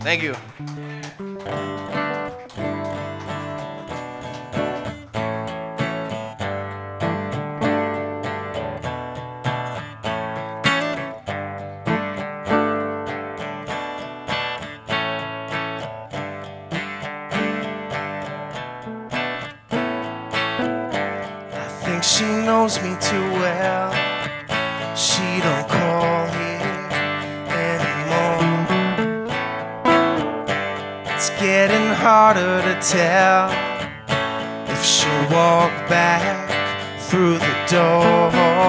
Thank you. I think she knows me too well. She don't call here anymore. It's getting harder to tell if she'll walk back through the door.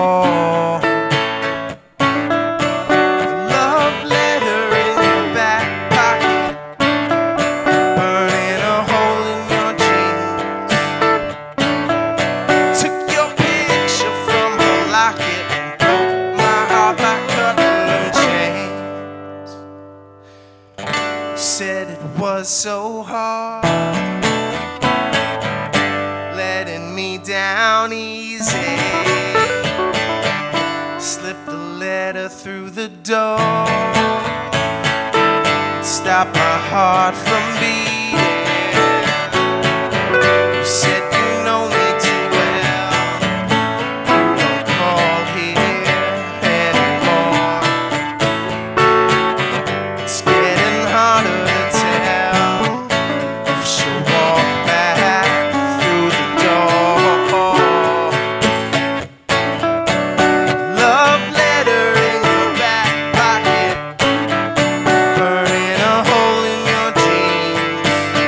Love letter in your back pocket, burning a hole in your jeans. Took your picture from her locket and broke my heart like cutting chains. Said it was so hard, letting me down easy. Slipped a letter through the door, stop my heart from beating. You said you know me too well, don't call here anymore. It's getting harder to tell if she'll walk back through the door. Love letter in your back pocket, burning a hole in your jeans.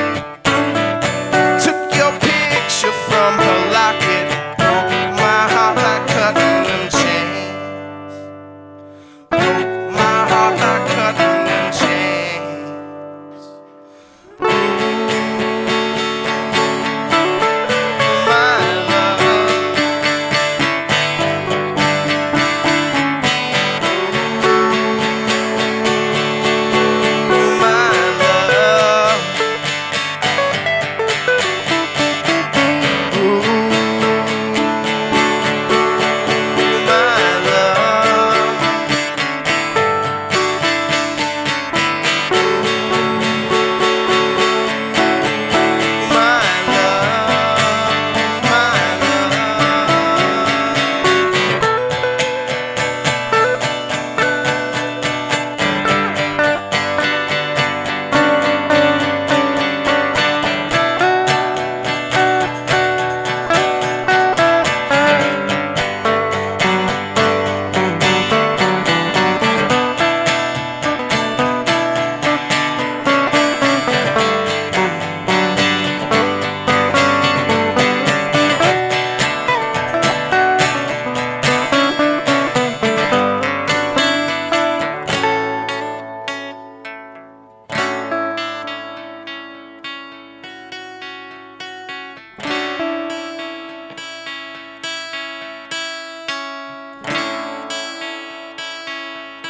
Took your picture from her locket, broke my heart like cutting chains. Broke my heart like cutting chains. Ooh, my love. My love. Ooh, my love. My love. My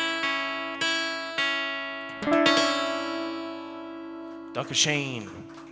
Dr. Shane.